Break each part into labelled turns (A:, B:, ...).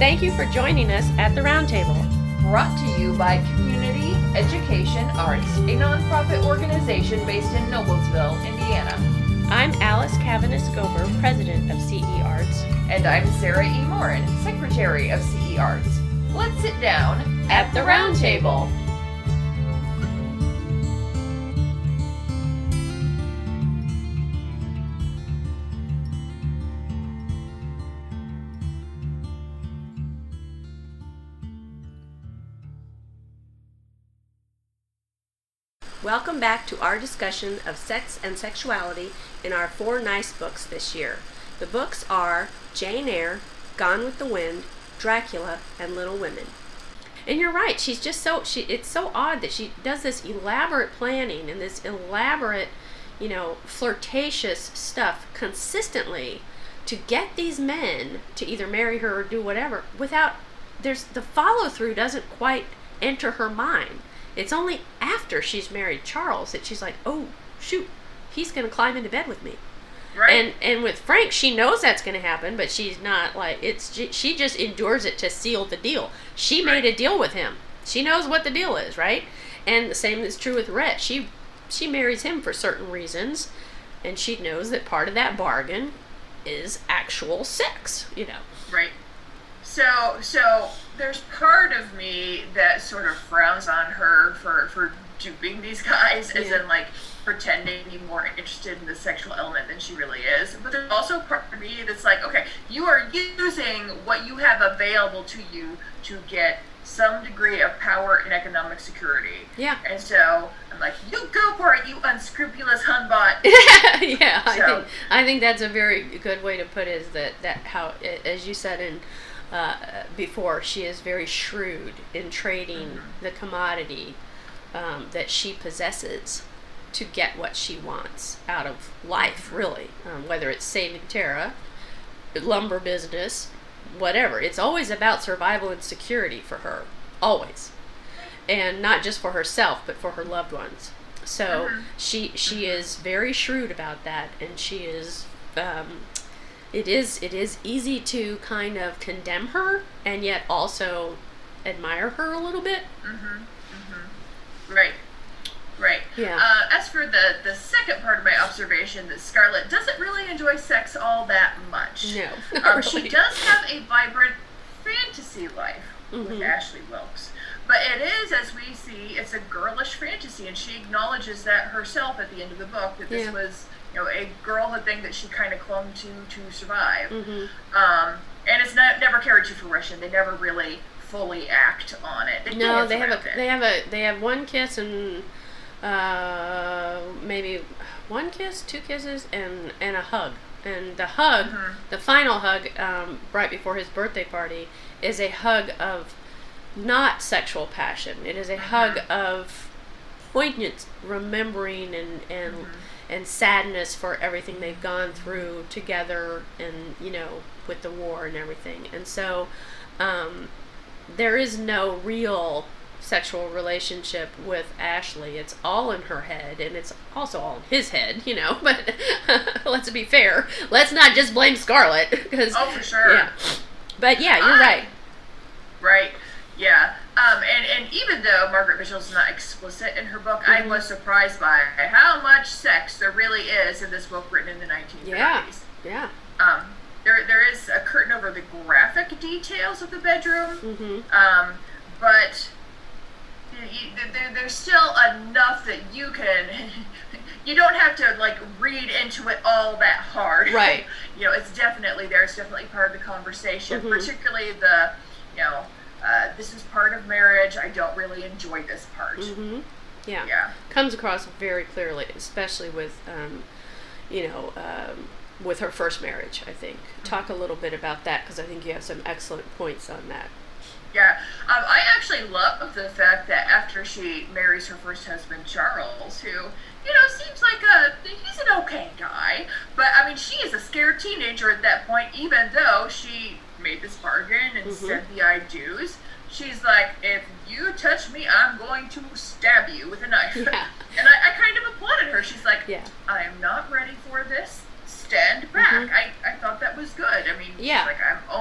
A: Thank you for joining us at the Roundtable.
B: Brought to you by Community Education Arts, a nonprofit organization based in Noblesville, Indiana.
A: I'm Alice Cavanis-Gober, president of CE Arts.
B: And I'm Sarah E. Morin, secretary of CE Arts. Let's sit down at the Roundtable.
A: Welcome back to our discussion of sex and sexuality in our 4 nice books this year. The books are Jane Eyre, Gone with the Wind, Dracula, and Little Women. And you're right, she's just it's so odd that she does this elaborate planning and this elaborate, flirtatious stuff consistently to get these men to either marry her or do whatever without, the follow through doesn't quite enter her mind. It's only after she's married Charles that she's like, oh, shoot, he's going to climb into bed with me.
B: Right.
A: And with Frank, she knows that's going to happen, but she's not she just endures it to seal the deal. She made a deal with him. She knows what the deal is, right? And the same is true with Rhett. She marries him for certain reasons, and she knows that part of that bargain is actual sex,
B: Right. So there's part of me that sort of frowns on her for duping these guys, as in pretending to be more interested in the sexual element than she really is. But there's also part of me that's like, okay, you are using what you have available to you to get some degree of power and economic security.
A: Yeah.
B: And so I'm like, you go for it, you unscrupulous hunbot.
A: Yeah, I think that's a very good way to put it, is that how, as you said in before, she is very shrewd in trading the commodity that she possesses to get what she wants out of life, really. Whether it's saving Tara, lumber business, whatever. It's always about survival and security for her. Always. And not just for herself, but for her loved ones. So she is very shrewd about that, and she is... It is easy to kind of condemn her and yet also admire her a little bit.
B: Right.
A: Yeah.
B: As for the second part of my observation, that Scarlett doesn't really enjoy sex all that much.
A: No, not really.
B: She does have a vibrant fantasy life with Ashley Wilkes. But it is, as we see, it's a girlish fantasy, and she acknowledges that herself at the end of the book, that this was... a girlhood thing that she kind of clung to survive. And it's never carried to fruition. They never really fully act on it.
A: They have one kiss and maybe one kiss, 2 kisses, and a hug. And the hug, the final hug, right before his birthday party, is a hug of not sexual passion. It is a hug of poignant remembering and sadness for everything they've gone through together, and with the war and everything. And so there is no real sexual relationship with Ashley. It's all in her head, and it's also all in his head, but let's be fair, let's not just blame Scarlett, because
B: for sure.
A: Yeah. But yeah, you're right.
B: Right. Yeah. And even though Margaret Mitchell's not explicit in her book, I was surprised by how much sex there really is in this book written in the 1930s.
A: Yeah.
B: There is a curtain over the graphic details of the bedroom, but there's still enough that you can... you don't have to, read into it all that hard.
A: Right.
B: It's definitely there. It's definitely part of the conversation, particularly the, this is part of marriage. I don't really enjoy this part.
A: Yeah. Comes across very clearly, especially with, with her first marriage, I think. Talk a little bit about that, because I think you have some excellent points on that.
B: Yeah. I actually love the fact that after she marries her first husband, Charles, who, seems like he's an okay guy, but, she is a scared teenager at that point, even though she made this bargain and said the I do's. She's like, if you touch me, I'm going to stab you with a knife.
A: Yeah.
B: And I kind of applauded her. She's like, I am not ready for this. Stand back. I thought that was good. She's like, I'm only doing this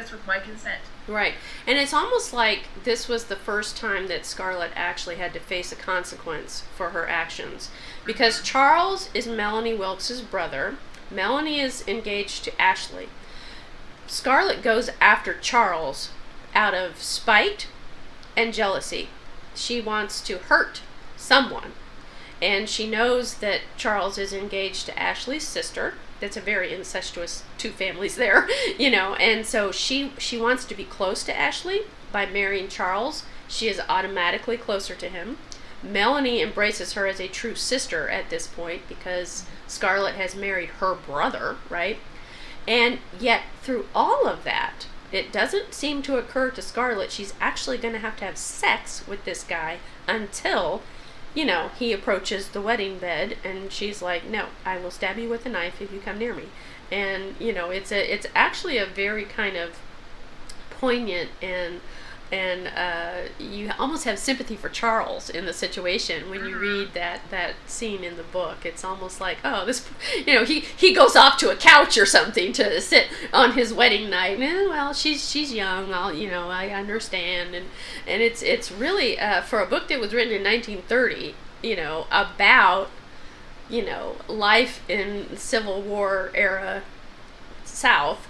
B: this with my consent.
A: Right. And it's almost like this was the first time that Scarlett actually had to face a consequence for her actions. Because Charles is Melanie Wilkes' brother. Melanie is engaged to Ashley. Scarlett goes after Charles out of spite and jealousy. She wants to hurt someone. And she knows that Charles is engaged to Ashley's sister. That's a very incestuous two families there, and so she wants to be close to Ashley by marrying Charles. She is automatically closer to him. Melanie embraces her as a true sister at this point because Scarlett has married her brother, right? And yet, through all of that, it doesn't seem to occur to Scarlett she's actually going to have sex with this guy until he approaches the wedding bed, and she's like, "No, I will stab you with a knife if you come near me." And it's actually a very kind of poignant and you almost have sympathy for Charles in the situation when you read that scene in the book. It's almost like, oh, this, he goes off to a couch or something to sit on his wedding night. Well, she's young. I understand, and it's really for a book that was written in 1930, about life in Civil War era South.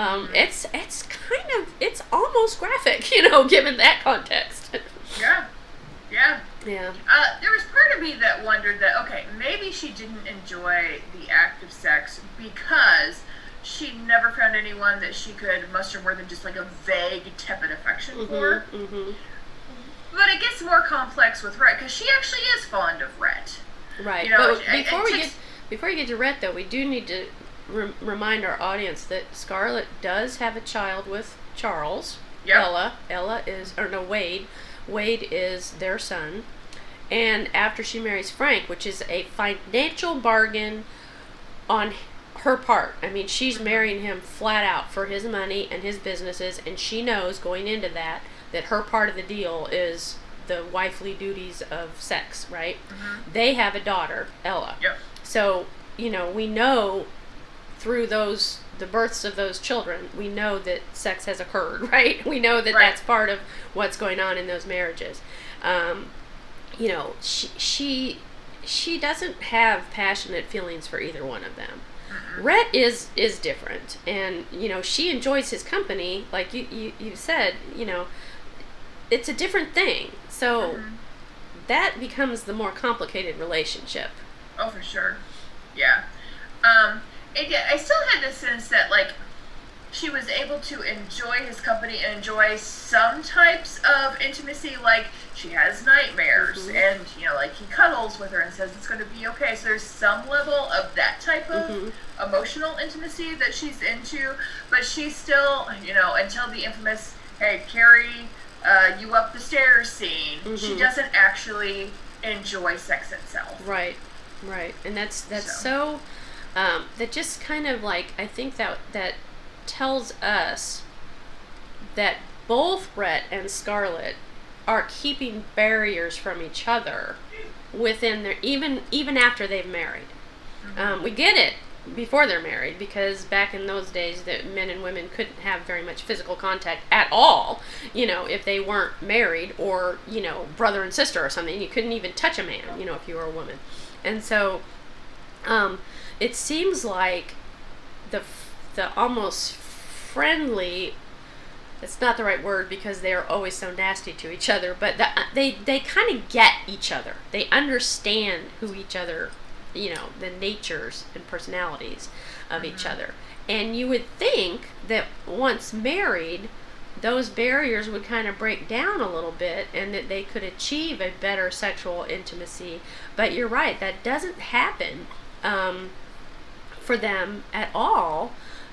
A: It's almost graphic, given that context.
B: Yeah.
A: Yeah.
B: There was part of me that wondered that, okay, maybe she didn't enjoy the act of sex because she never found anyone that she could muster more than just like a vague, tepid affection for. Mm-hmm. But it gets more complex with Rhett, because she actually is fond of Rhett.
A: Right. But before we get to Rhett, though, we do need to remind our audience that Scarlett does have a child with Charles. Yep. Wade. Wade is their son. And after she marries Frank, which is a financial bargain on her part. I mean, she's marrying him flat out for his money and his businesses, and she knows going into that her part of the deal is the wifely duties of sex, right? Mm-hmm. They have a daughter, Ella.
B: Yep.
A: So, we know through the births of those children, we know that sex has occurred, right? We know that that's part of what's going on in those marriages. She doesn't have passionate feelings for either one of them. Mm-hmm. Rhett is different, and she enjoys his company, like you said. It's a different thing, so that becomes the more complicated relationship.
B: Oh, for sure. Yeah. I still had the sense that, like, she was able to enjoy his company and enjoy some types of intimacy. Like, she has nightmares, and, like, he cuddles with her and says it's going to be okay. So there's some level of that type of emotional intimacy that she's into. But she's still, until the infamous, hey, carry you up the stairs scene, she doesn't actually enjoy sex itself.
A: Right. And that's so that just kind of like, I think that tells us that both Rhett and Scarlett are keeping barriers from each other within their, even after they've married. We get it before they're married, because back in those days that men and women couldn't have very much physical contact at all, if they weren't married, or brother and sister or something. You couldn't even touch a man, if you were a woman. And so it seems like the almost friendly, it's not the right word because they are always so nasty to each other, but they kind of get each other. They understand who each other, the natures and personalities of each other. And you would think that once married, those barriers would kind of break down a little bit and that they could achieve a better sexual intimacy. But you're right, that doesn't happen for them at all,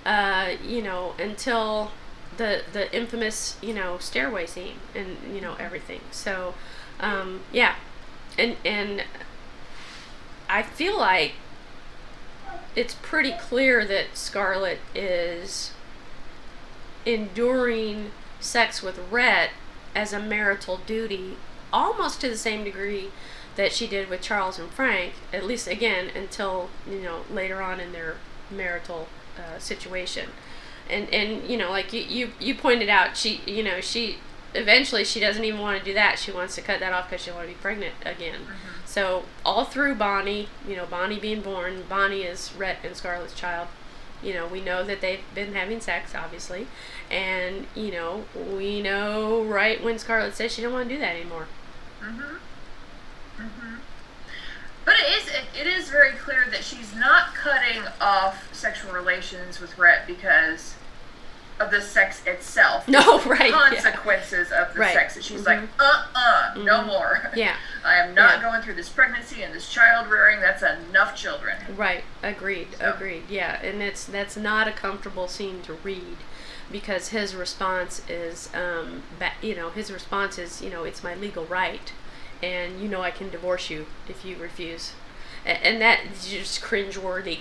A: until the infamous, stairway scene and, everything. So, yeah. And I feel like it's pretty clear that Scarlett is enduring sex with Rhett as a marital duty almost to the same degree that she did with Charles and Frank, at least again until later on in their marital situation. And like you pointed out, she eventually she doesn't even want to do that. She wants to cut that off because she wants to be pregnant again. So all through Bonnie, Bonnie being born, Bonnie is Rhett and Scarlett's child. We know that they've been having sex, obviously, and we know right when Scarlett says she don't want to do that anymore.
B: But it is very clear that she's not cutting off sexual relations with Rhett because of the sex itself.
A: No, right.
B: Consequences of the sex. That she's like, no more.
A: Yeah.
B: I am not going through this pregnancy and this child rearing. That's enough children.
A: Right. Agreed. Yeah. And that's not a comfortable scene to read, because his response is, it's my legal right, and I can divorce you if you refuse. And that's just cringeworthy.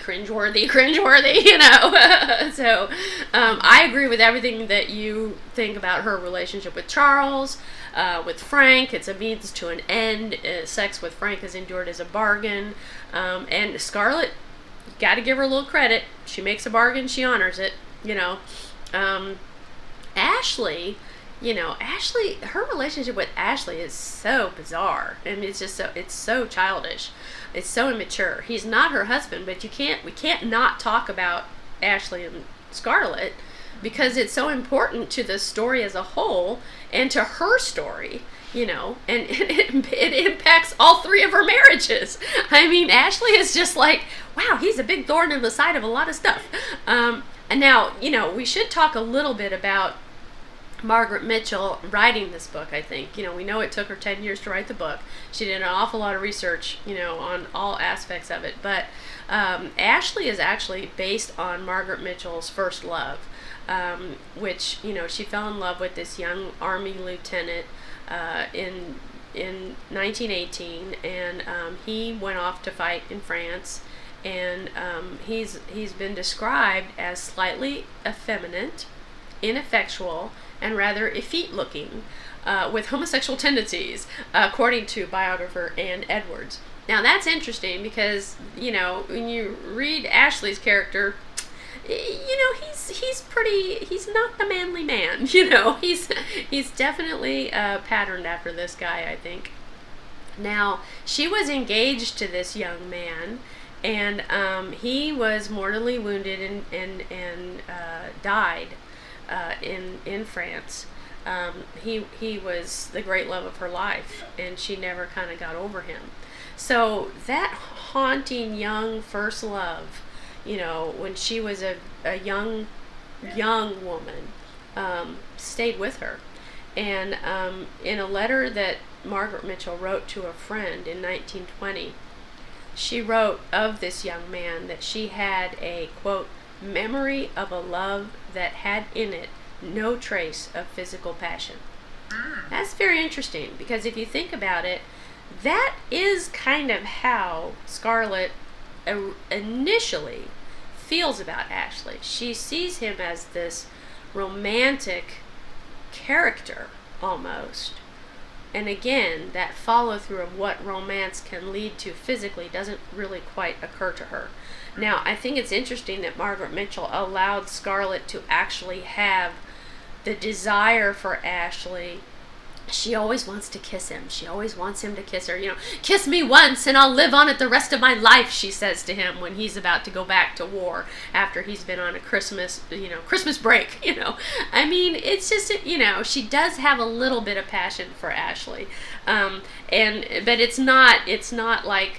A: So I agree with everything that you think about her relationship with Charles, with Frank. It's a means to an end. Sex with Frank is endured as a bargain. And Scarlett, you got to give her a little credit. She makes a bargain, she honors it. Ashley, her relationship with Ashley is so bizarre. I mean, it's so childish. It's so immature. He's not her husband, but we can't not talk about Ashley and Scarlett, because it's so important to the story as a whole and to her story, and it impacts all three of her marriages. I mean, Ashley is just like, wow, he's a big thorn in the side of a lot of stuff. And now, we should talk a little bit about Margaret Mitchell writing this book. I think we know it took her 10 years to write the book. She did an awful lot of research on all aspects of it, but Ashley is actually based on Margaret Mitchell's first love, which she fell in love with this young Army lieutenant in 1918, and he went off to fight in France, and he's been described as slightly effeminate, ineffectual, and rather effete looking, with homosexual tendencies, according to biographer Anne Edwards. Now that's interesting because, when you read Ashley's character, he's not the manly man, he's definitely patterned after this guy, I think. Now, she was engaged to this young man, and he was mortally wounded and died in France. He was the great love of her life, and she never kind of got over him. So that haunting young first love, when she was a young woman, stayed with her. And in a letter that Margaret Mitchell wrote to a friend in 1920, she wrote of this young man that she had a, quote, memory of a love that had in it no trace of physical passion. That's very interesting, because if you think about it, that is kind of how Scarlett initially feels about Ashley. She sees him as this romantic character, almost. And again, that follow through of what romance can lead to physically doesn't really quite occur to her. Now, I think it's interesting that Margaret Mitchell allowed Scarlett to actually have the desire for Ashley. She always wants to kiss him. She always wants him to kiss her. Kiss me once and I'll live on it the rest of my life, she says to him when he's about to go back to war after he's been on a Christmas break, I mean, it's just, she does have a little bit of passion for Ashley. But it's not like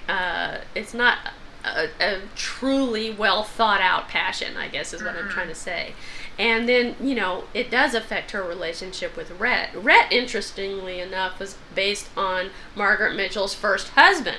A: a truly well thought out passion, I guess is what I'm trying to say. And then, it does affect her relationship with Rhett. Rhett, interestingly enough, was based on Margaret Mitchell's first husband.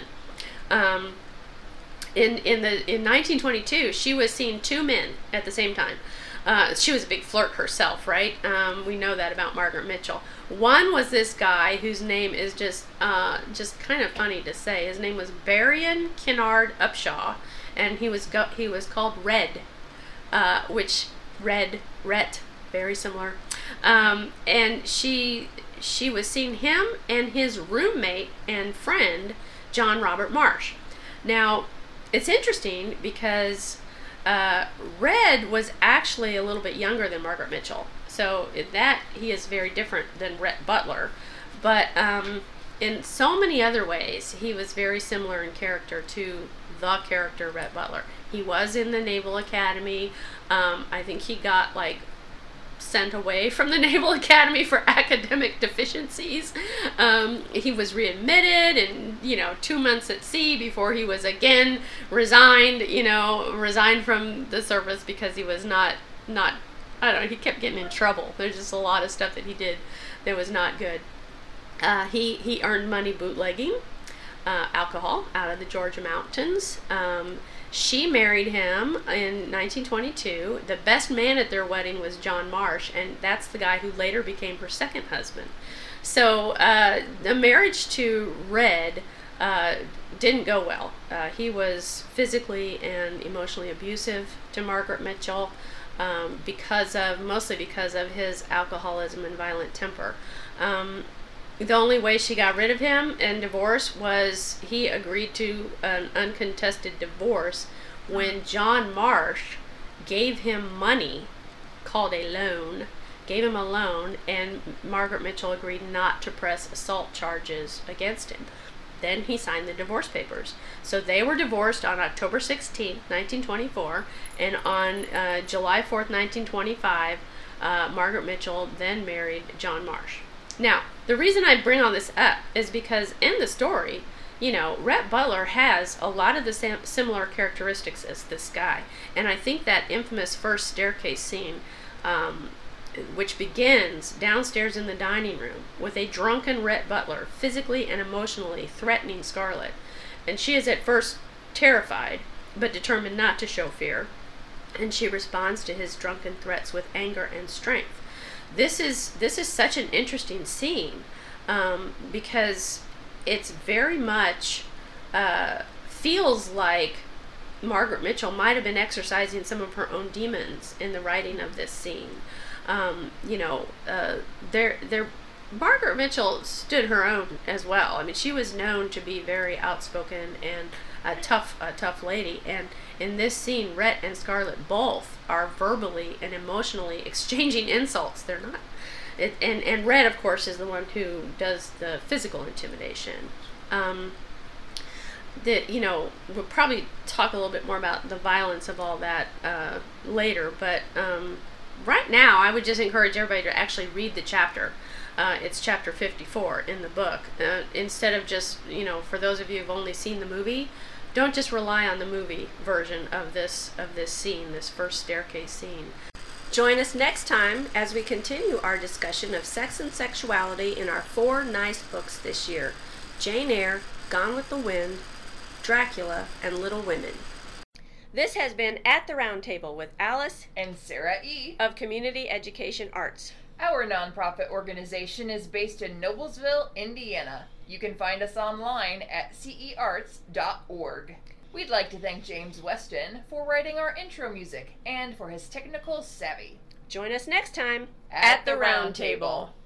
A: In 1922, she was seeing two men at the same time. She was a big flirt herself, right? We know that about Margaret Mitchell. One was this guy whose name is just kind of funny to say. His name was Berrien Kennard Upshaw, and he was called Red, which Rhett, very similar. And she was seeing him and his roommate and friend, John Robert Marsh. Now, it's interesting because Red was actually a little bit younger than Margaret Mitchell. So in that, he is very different than Rhett Butler. But in so many other ways, he was very similar in character to the character Rhett Butler. He was in the Naval Academy. I think he got, like, sent away from the Naval Academy for academic deficiencies. He was readmitted and, 2 months at sea before he was again resigned from the service because he was not, I don't know, he kept getting in trouble. There's just a lot of stuff that he did that was not good. He earned money bootlegging alcohol out of the Georgia mountains. She married him in 1922. The best man at their wedding was John Marsh, and that's the guy who later became her second husband. So the marriage to Red didn't go well. He was physically and emotionally abusive to Margaret Mitchell mostly because of his alcoholism and violent temper. The only way she got rid of him and divorce was he agreed to an uncontested divorce when John Marsh gave him money, called a loan, gave him a loan, and Margaret Mitchell agreed not to press assault charges against him. Then he signed the divorce papers. So they were divorced on October 16, 1924, and on July 4th, 1925, Margaret Mitchell then married John Marsh. Now, the reason I bring all this up is because in the story, Rhett Butler has a lot of the similar characteristics as this guy. And I think that infamous first staircase scene, which begins downstairs in the dining room with a drunken Rhett Butler physically and emotionally threatening Scarlett. And she is at first terrified, but determined not to show fear. And she responds to his drunken threats with anger and strength. This is such an interesting scene because it's very much feels like Margaret Mitchell might have been exercising some of her own demons in the writing of this scene. Margaret Mitchell stood her own as well. I mean, she was known to be very outspoken and a tough lady. And in this scene, Rhett and Scarlett both are verbally and emotionally exchanging insults. They're not. And Rhett, of course, is the one who does the physical intimidation. We'll probably talk a little bit more about the violence of all that later. But right now, I would just encourage everybody to actually read the chapter. It's chapter 54 in the book. Instead of just, for those of you who've only seen the movie, don't just rely on the movie version of this scene, this first staircase scene. Join us next time as we continue our discussion of sex and sexuality in our 4 nice books this year: Jane Eyre, Gone with the Wind, Dracula, and Little Women. This has been At the Round Table with Alice
B: and Sarah E.
A: of Community Education Arts.
B: Our nonprofit organization is based in Noblesville, Indiana. You can find us online at cearts.org. We'd like to thank James Weston for writing our intro music and for his technical savvy.
A: Join us next time
B: at the Round Table.